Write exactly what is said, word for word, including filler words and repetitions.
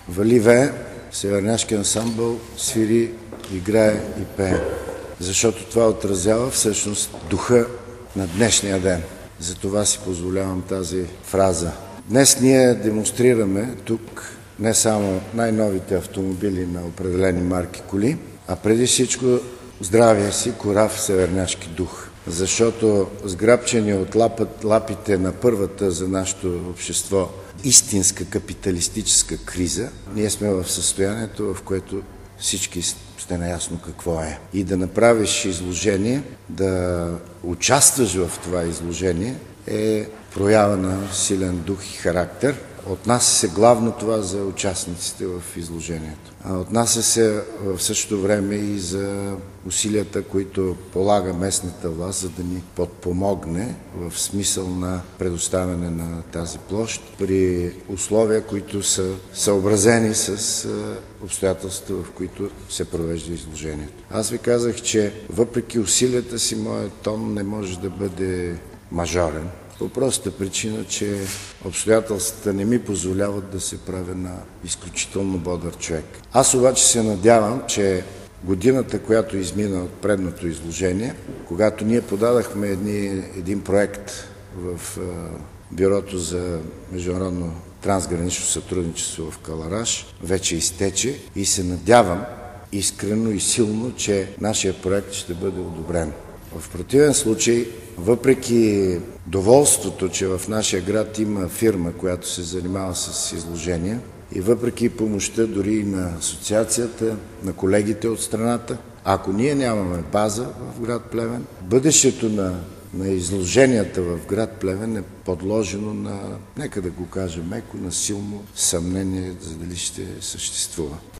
Вали-вее, северняшки ансамбъл свири, играе и пее. Защото това отразява всъщност духа на днешния ден. Затова си позволявам тази фраза. Днес ние демонстрираме тук не само най-новите автомобили на определени марки коли, а преди всичко здравия си корав северняшки дух. Защото сграбчени от лапът, лапите на първата за нашето общество истинска капиталистическа криза, ние сме в състоянието, в което всички сте наясно какво е. И да направиш изложение, да участваш в това изложение е проява на силен дух и характер. Отнася се главно това за участниците в изложението. А отнася се в същото време и за усилията, които полага местната власт, за да ни подпомогне в смисъл на предоставяне на тази площ при условия, които са съобразени с обстоятелствата, в които се провежда изложението. Аз ви казах, че въпреки усилията си, моят тон не може да бъде мажорен. По простата причина, че обстоятелствата не ми позволяват да се правя на изключително бодър човек. Аз обаче се надявам, че годината, която измина от предното изложение, когато ние подадахме едни, един проект в е, Бюрото за международно трансгранично сътрудничество в Кълъраш, вече изтече и се надявам искрено и силно, че нашия проект ще бъде одобрен. В противен случай, въпреки доволството, че в нашия град има фирма, която се занимава с изложения, и въпреки помощта дори и на асоциацията, на колегите от страната, ако ние нямаме база в град Плевен, бъдещето на, на изложенията в град Плевен е подложено на, нека да го кажа меко, на силно съмнение за дали ще съществува.